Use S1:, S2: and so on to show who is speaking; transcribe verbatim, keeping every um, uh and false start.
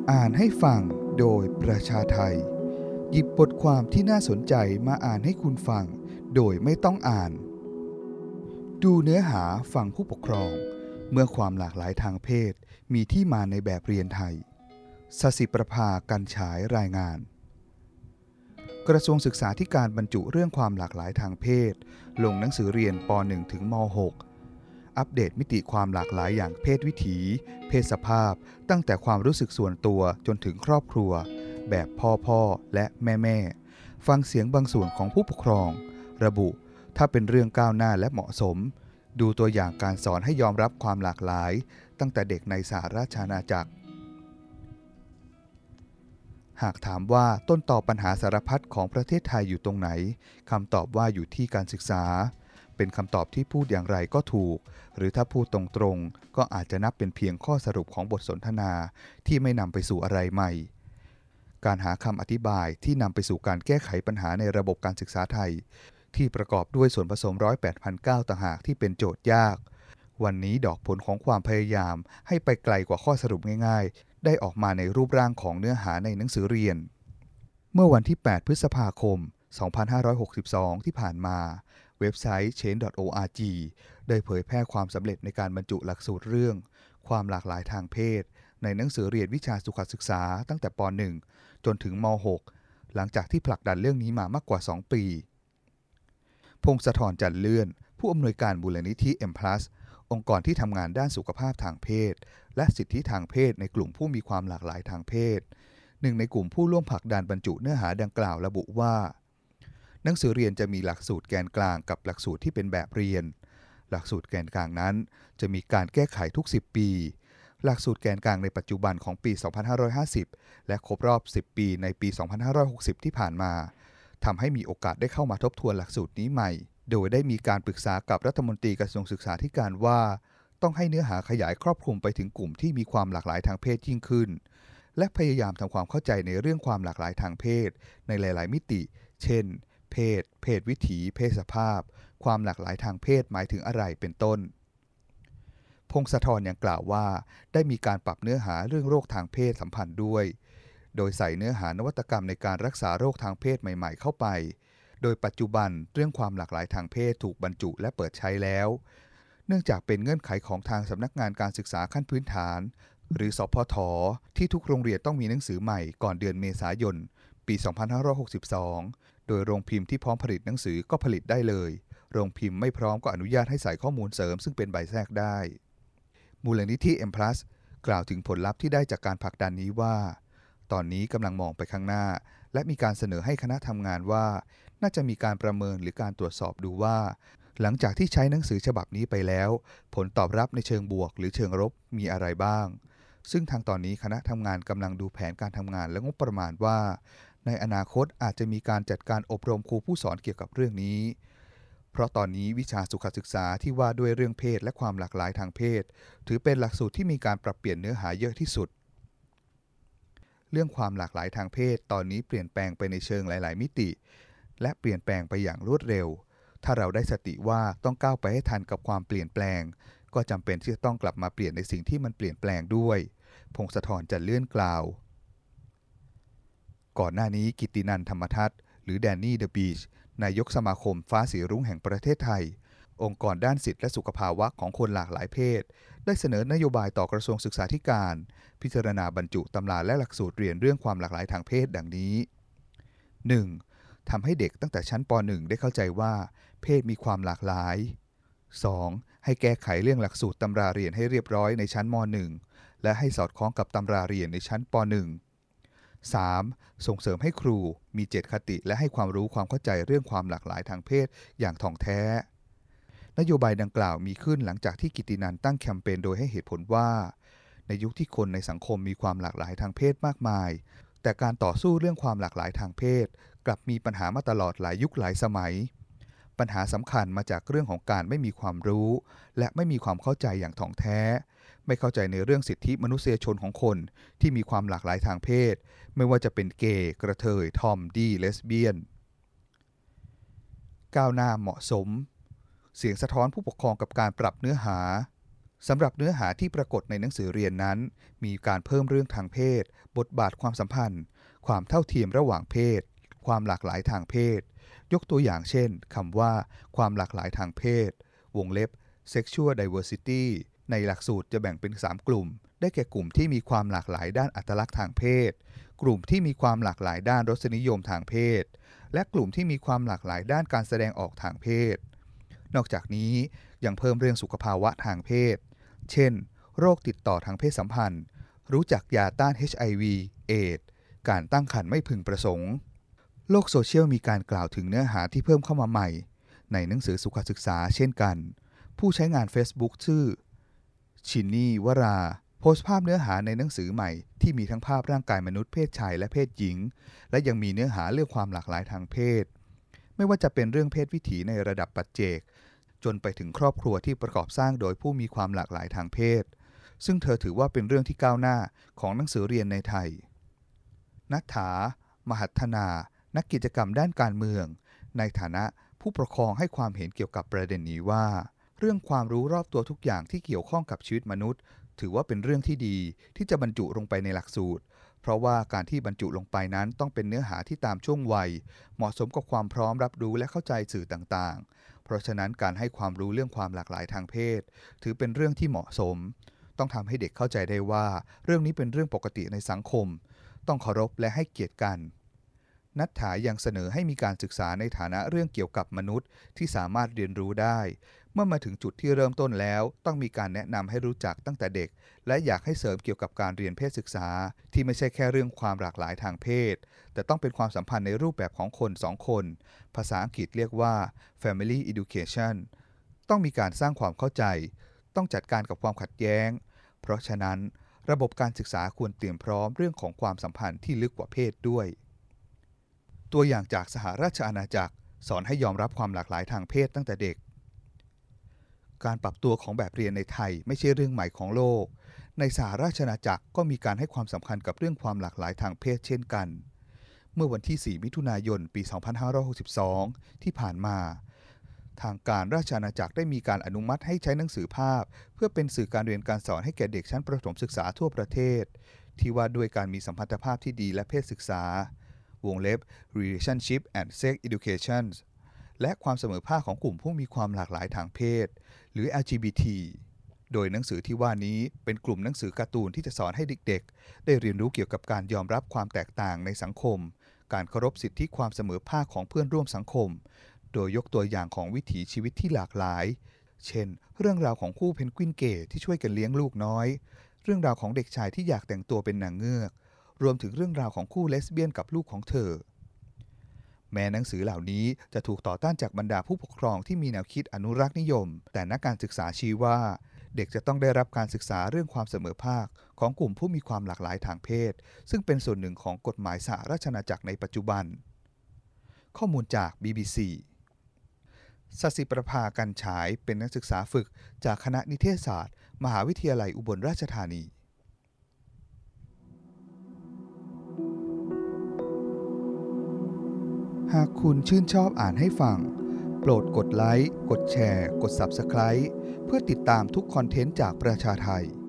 S1: อ่านให้ฟังโดยประชาไทยหยิบบทความที่น่าสนใจมาอ่านให้คุณฟังโดยไม่ต้องอ่านดูเนื้อหาฟังผู้ปกครองเมื่อความหลากหลายทางเพศมีที่มาในแบบเรียนไทยสศิประภา กันฉายรายงานกระทรวงศึกษาธิการบรรจุเรื่องความหลากหลายทางเพศลงหนังสือเรียนป หนึ่ง ถึงม หก อัปเดตมิติความหลากหลายอย่างเพศวิถีเพศสภาพตั้งแต่ความรู้สึกส่วนตัวจนถึงครอบครัวแบบพ่อพ่อและแม่แม่ฟังเสียงบางส่วนของผู้ปกครองระบุถ้าเป็นเรื่องก้าวหน้าและเหมาะสมดูตัวอย่างการสอนให้ยอมรับความหลากหลายตั้งแต่เด็กในสหราชอาณาจักรหากถามว่าต้นตอปัญหาสารพัดของประเทศไทยอยู่ตรงไหนคำตอบว่าอยู่ที่การศึกษาเป็นคำตอบที่พูดอย่างไรก็ถูกหรือถ้าพูดตรงๆก็อาจจะนับเป็นเพียงข้อสรุปของบทสนทนาที่ไม่นำไปสู่อะไรใหม่การหาคำอธิบายที่นำไปสู่การแก้ไขปัญหาในระบบการศึกษาไทยที่ประกอบด้วยส่วนผสมหนึ่งร้อยแปดพันเก้าต่างหากที่เป็นโจทย์ยากวันนี้ดอกผลของความพยายามให้ไปไกลกว่าข้อสรุปง่ายๆได้ออกมาในรูปร่างของเนื้อหาในหนังสือเรียนเมื่อวันที่แปดพฤษภาคมสองพันห้าร้อยหกสิบสองที่ผ่านมาเว็บไซต์ change ดอท โอ อาร์ จี ได้เผยแพร่ความสำเร็จในการบรรจุหลักสูตรเรื่องความหลากหลายทางเพศในหนังสือเรียนวิชาสุขศึกษาตั้งแต่ป หนึ่ง จนถึงม หก หลังจากที่ผลักดันเรื่องนี้มามากกว่าสองปีพงศธร จันทร์เลื่อนผู้อำนวยการมูลนิธิ เอ็ม พลัส องค์กรที่ทำงานด้านสุขภาพทางเพศและสิทธิทางเพศในกลุ่มผู้มีความหลากหลายทางเพศหนึ่งในกลุ่มผู้ร่วมผลักดันบรรจุเนื้อหาดังกล่าวระบุว่าหนังสือเรียนจะมีหลักสูตรแกนกลางกับหลักสูตรที่เป็นแบบเรียนหลักสูตรแกนกลางนั้นจะมีการแก้ไขทุกสิบปีหลักสูตรแกนกลางในปัจจุบันของปีสองพันห้าร้อยห้าสิบและครบรอบสิบปีในปีสองพันห้าร้อยหกสิบที่ผ่านมาทำให้มีโอกาสได้เข้ามาทบทวนหลักสูตรนี้ใหม่โดยได้มีการปรึกษากับรัฐมนตรีกระทรวงศึกษาธิการว่าต้องให้เนื้อหาขยายครอบคลุมไปถึงกลุ่มที่มีความหลากหลายทางเพศยิ่งขึ้นและพยายามทำความเข้าใจในเรื่องความหลากหลายทางเพศในหลายๆมิติเช่นเพศเพศวิถีเพศสภาพความหลากหลายทางเพศหมายถึงอะไรเป็นต้นพงศธรยังกล่าวว่าได้มีการปรับเนื้อหาเรื่องโรคทางเพศสัมพันธ์ด้วยโดยใส่เนื้อหานวัตกรรมในการรักษาโรคทางเพศใหม่ๆเข้าไปโดยปัจจุบันเรื่องความหลากหลายทางเพศถูกบรรจุและเปิดใช้แล้วเนื่องจากเป็นเงื่อนไขของทางสำนักงานการศึกษาขั้นพื้นฐานหรือสพทที่ทุกโรงเรียนต้องมีหนังสือใหม่ก่อนเดือนเมษายนปีสองพันห้าร้อยหกสิบสองโดยโรงพิมพ์ที่พร้อมผลิตหนังสือก็ผลิตได้เลยโรงพิมพ์ไม่พร้อมก็อนุญาตให้ใส่ข้อมูลเสริมซึ่งเป็นใบแทรกได้มูลนิธิ เอ็ม พลัส กล่าวถึงผลลัพธ์ที่ได้จากการผลักดันนี้ว่าตอนนี้กำลังมองไปข้างหน้าและมีการเสนอให้คณะทำงานว่าน่าจะมีการประเมินหรือการตรวจสอบดูว่าหลังจากที่ใช้หนังสือฉบับนี้ไปแล้วผลตอบรับในเชิงบวกหรือเชิงลบมีอะไรบ้างซึ่งทางตอนนี้คณะทำงานกำลังดูแผนการทำงานและงบประมาณว่าในอนาคตอาจจะมีการจัดการอบรมครูผู้สอนเกี่ยวกับเรื่องนี้เพราะตอนนี้วิชาสุขศึกษาที่ว่าด้วยเรื่องเพศและความหลากหลายทางเพศถือเป็นหลักสูตรที่มีการปรับเปลี่ยนเนื้อหาเยอะที่สุดเรื่องความหลากหลายทางเพศตอนนี้เปลี่ยนแปลงไปในเชิงหลายๆมิติและเปลี่ยนแปลงไปอย่างรวดเร็วถ้าเราได้สติว่าต้องก้าวไปให้ทันกับความเปลี่ยนแปลงก็จำเป็นที่จะต้องกลับมาเปลี่ยนในสิ่งที่มันเปลี่ยนแปลงด้วยพงศธร จันทร์เลื่อนกล่าวก่อนหน้านี้กิตตินันท์ ธรรมทัศน์หรือแดนนี่เดอะบีชนายกสมาคมฟ้าสีรุ้งแห่งประเทศไทยองค์กรด้านสิทธิและสุขภาวะของคนหลากหลายเพศได้เสนอนโยบายต่อกระทรวงศึกษาธิการพิจารณาบรรจุตำราและหลักสูตรเรียนเรื่องความหลากหลายทางเพศดังนี้ หนึ่ง. ทำให้เด็กตั้งแต่ชั้นป หนึ่ง ได้เข้าใจว่าเพศมีความหลากหลาย สอง. ให้แก้ไขเรื่องหลักสูตรตำราเรียนให้เรียบร้อยในชั้นม หนึ่ง และให้สอดคล้องกับตำราเรียนในชั้นป หนึ่ง สาม. ส่งเสริมให้ครูมีเจตคติและให้ความรู้ความเข้าใจเรื่องความหลากหลายทางเพศอย่างถ่องแท้นโยบายดังกล่าวมีขึ้นหลังจากที่กิตตินันท์ตั้งแคมเปญโดยให้เหตุผลว่าในยุคที่คนในสังคมมีความหลากหลายทางเพศมากมายแต่การต่อสู้เรื่องความหลากหลายทางเพศกลับมีปัญหามาตลอดหลายยุคหลายสมัยปัญหาสำคัญมาจากเรื่องของการไม่มีความรู้และไม่มีความเข้าใจอย่างถ่องแท้ไม่เข้าใจในเรื่องสิทธิมนุษยชนของคนที่มีความหลากหลายทางเพศไม่ว่าจะเป็นเกย์กระเทยทอมดี้เลสเบี้ยนก้าวหน้าเหมาะสมเสียงสะท้อนผู้ปกครองกับการปรับเนื้อหาสำหรับเนื้อหาที่ปรากฏในหนังสือเรียนนั้นมีการเพิ่มเรื่องทางเพศบทบาทความสัมพันธ์ความเท่าเทียมระหว่างเพศความหลากหลายทางเพศยกตัวอย่างเช่นคำว่าความหลากหลายทางเพศวงเล็บ sexual diversity ในหลักสูตรจะแบ่งเป็นสามกลุ่มได้แก่กลุ่มที่มีความหลากหลายด้านอัตลักษณ์ทางเพศกลุ่มที่มีความหลากหลายด้านรสนิยมทางเพศและกลุ่มที่มีความหลากหลายด้านการแสดงออกทางเพศนอกจากนี้ยังเพิ่มเรื่องสุขภาวะทางเพศเช่นโรคติดต่อทางเพศสัมพันธ์รู้จักยาต้าน เอช ไอ วี เอดส์การตั้งครรภ์ไม่พึงประสงค์โลกโซเชียลมีการกล่าวถึงเนื้อหาที่เพิ่มเข้ามาใหม่ในหนังสือสุขศึกษาเช่นกันผู้ใช้งาน Facebook ชื่อชินนี่วราโพสต์ภาพเนื้อหาในหนังสือใหม่ที่มีทั้งภาพร่างกายมนุษย์เพศชายและเพศหญิงและยังมีเนื้อหาเรื่องความหลากหลายทางเพศไม่ว่าจะเป็นเรื่องเพศวิถีในระดับปัจเจกจนไปถึงครอบครัวที่ประกอบสร้างโดยผู้มีความหลากหลายทางเพศซึ่งเธอถือว่าเป็นเรื่องที่ก้าวหน้าของหนังสือเรียนในไทยณัฐฐา มหัฒนานักกิจกรรมด้านการเมืองในฐานะผู้ปกครองให้ความเห็นเกี่ยวกับประเด็นนี้ว่าเรื่องความรู้รอบตัวทุกอย่างที่เกี่ยวข้องกับชีวิตมนุษย์ถือว่าเป็นเรื่องที่ดีที่จะบรรจุลงไปในหลักสูตรเพราะว่าการที่บรรจุลงไปนั้นต้องเป็นเนื้อหาที่ตามช่วงวัยเหมาะสมกับความพร้อมรับรู้และเข้าใจสื่อต่างๆเพราะฉะนั้นการให้ความรู้เรื่องความหลากหลายทางเพศถือเป็นเรื่องที่เหมาะสมต้องทำให้เด็กเข้าใจได้ว่าเรื่องนี้เป็นเรื่องปกติในสังคมต้องเคารพและให้เกียรติกันณัฐฐายังเสนอให้มีการศึกษาในฐานะเรื่องเกี่ยวกับมนุษย์ที่สามารถเรียนรู้ได้เมื่อมาถึงจุดที่เริ่มต้นแล้วต้องมีการแนะนำให้รู้จักตั้งแต่เด็กและอยากให้เสริมเกี่ยวกับการเรียนเพศศึกษาที่ไม่ใช่แค่เรื่องความหลากหลายทางเพศแต่ต้องเป็นความสัมพันธ์ในรูปแบบของคนสองคนภาษาอังกฤษเรียกว่า family education ต้องมีการสร้างความเข้าใจต้องจัดการกับความขัดแย้งเพราะฉะนั้นระบบการศึกษาควรเตรียมพร้อมเรื่องของความสัมพันธ์ที่ลึกกว่าเพศด้วยตัวอย่างจากสหราชอาณาจักรสอนให้ยอมรับความหลากหลายทางเพศตั้งแต่เด็กการปรับตัวของแบบเรียนในไทยไม่ใช่เรื่องใหม่ของโลกในสหราชอาณาจักรก็มีการให้ความสำคัญกับเรื่องความหลากหลายทางเพศเช่นกันเมื่อวันที่สี่มิถุนายนปีสองพันห้าร้อยหกสิบสองที่ผ่านมาทางการราชอาณาจักรได้มีการอนุมัติให้ใช้หนังสือภาพเพื่อเป็นสื่อการเรียนการสอนให้แก่เด็กชั้นประถมศึกษาทั่วประเทศที่ว่าด้วยการมีสัมพันธภาพที่ดีและเพศศึกษาวงเล็บ relationship and sex education และความเสมอภาคของกลุ่มผู้มีความหลากหลายทางเพศหรือ แอล จี บี ที โดยหนังสือที่ว่านี้เป็นกลุ่มหนังสือการ์ตูนที่จะสอนให้เด็กๆได้เรียนรู้เกี่ยวกับการยอมรับความแตกต่างในสังคมการเคารพสิทธิความเสมอภาคของเพื่อนร่วมสังคมโดยยกตัวอย่างของวิถีชีวิตที่หลากหลายเช่นเรื่องราวของคู่เพนกวินเกย์ที่ช่วยกันเลี้ยงลูกน้อยเรื่องราวของเด็กชายที่อยากแต่งตัวเป็นนางเงือกรวมถึงเรื่องราวของคู่เลสเบี้ยนกับลูกของเธอแม้หนังสือเหล่านี้จะถูกต่อต้านจากบรรดาผู้ปกครองที่มีแนวคิดอนุรักษ์นิยมแต่นักการศึกษาชี้ว่าเด็กจะต้องได้รับการศึกษาเรื่องความเสมอภาคของกลุ่มผู้มีความหลากหลายทางเพศซึ่งเป็นส่วนหนึ่งของกฎหมายสหราชอาณาจักรในปัจจุบันข้อมูลจาก บี บี ซี ศศิประภากันฉายเป็นนักศึกษาฝึกจากคณะนิเทศศาสตร์มหาวิทยาลัยอุบลราชธานีหากคุณชื่นชอบอ่านให้ฟังโปรดกดไลค์กดแชร์กด ซับสไครบ์ เพื่อติดตามทุกคอนเทนต์จากประชาไท